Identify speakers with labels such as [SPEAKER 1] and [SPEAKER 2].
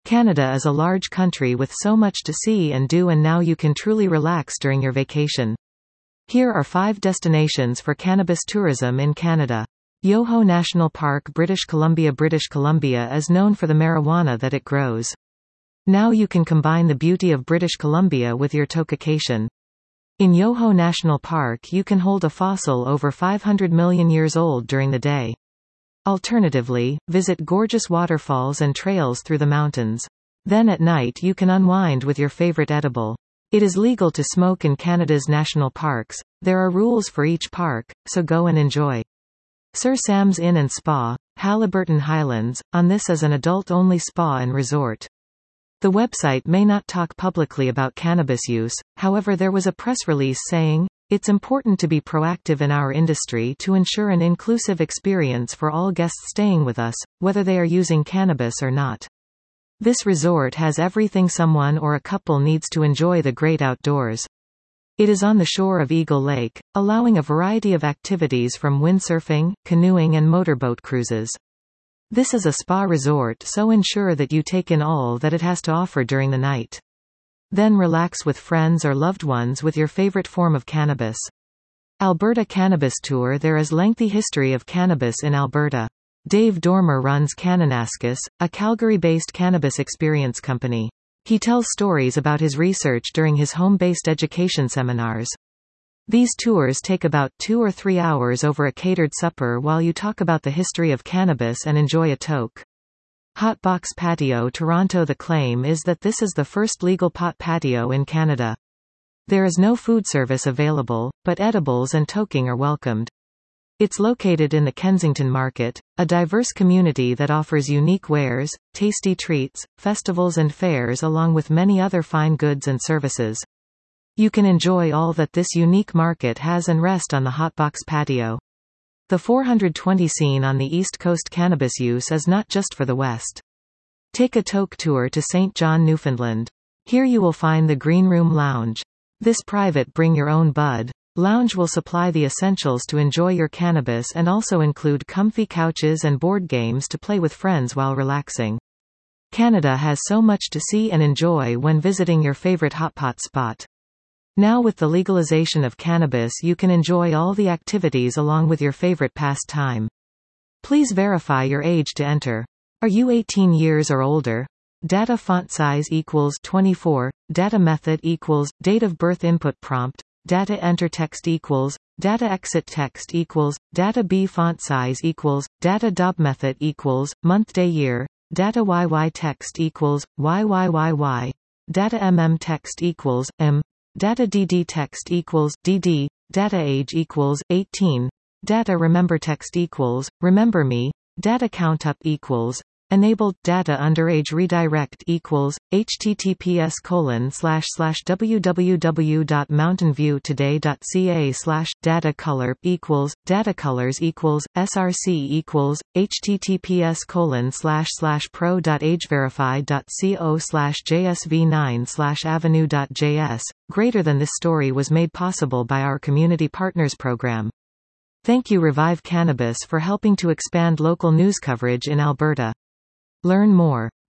[SPEAKER 1] Canada is a large country with so much to see and do, and now you can truly relax during your vacation. Here are 5 destinations for cannabis tourism in Canada. Yoho National Park, British Columbia. British Columbia is known for the marijuana that it grows. Now you can combine the beauty of British Columbia with your tocation. In Yoho National Park you can hold a fossil over 500 million years old during the day. Alternatively, visit gorgeous waterfalls and trails through the mountains. Then at night you can unwind with your favorite edible. It is legal to smoke in Canada's national parks. There are rules for each park, so go and enjoy. Sir Sam's Inn and Spa, Haliburton Highlands. On this is an adult-only spa and resort. The website may not talk publicly about cannabis use, however there was a press release saying, "It's important to be proactive in our industry to ensure an inclusive experience for all guests staying with us, whether they are using cannabis or not. This resort has everything someone or a couple needs to enjoy the great outdoors." It is on the shore of Eagle Lake, allowing a variety of activities from windsurfing, canoeing and motorboat cruises. This is a spa resort, so ensure that you take in all that it has to offer during the night. Then relax with friends or loved ones with your favorite form of cannabis. Alberta Cannabis Tour. There is lengthy history of cannabis in Alberta. Dave Dormer runs Kananaskis, a Calgary-based cannabis experience company. He tells stories about his research during his home-based education seminars. These tours take about 2 or 3 hours over a catered supper while you talk about the history of cannabis and enjoy a toke. Hot Box Patio Toronto. The claim is that this is the first legal pot patio in Canada. There is no food service available, but edibles and toking are welcomed. It's located in the Kensington Market, a diverse community that offers unique wares, tasty treats, festivals and fairs along with many other fine goods and services. You can enjoy all that this unique market has and rest on the Hotbox patio. The 420 scene on the East Coast. Cannabis use is not just for the West. Take a toke tour to St. John, Newfoundland. Here you will find the Green Room Lounge. This private bring your own bud lounge will supply the essentials to enjoy your cannabis and also include comfy couches and board games to play with friends while relaxing. Canada has so much to see and enjoy when visiting your favorite hotpot spot. Now with the legalization of cannabis you can enjoy all the activities along with your favorite pastime. Please verify your age to enter. Are you 18 years or older? Data font size equals 24, data method equals, date of birth input prompt, data enter text equals, data exit text equals, data B font size equals, data dob method equals, month day year, data YY text equals, YYYY, data text equals, data DD text equals, DD, data age equals, 18, data remember text equals, remember me, data count up equals, enabled, data underage redirect equals, https://www.mountainviewtoday.ca/data color equals, data colors equals, src equals, https://pro.ageverify.co/jsv9/avenue.js. Greater than this story was made possible by our Community Partners Program. Thank you Revive Cannabis for helping to expand local news coverage in Alberta. Learn more.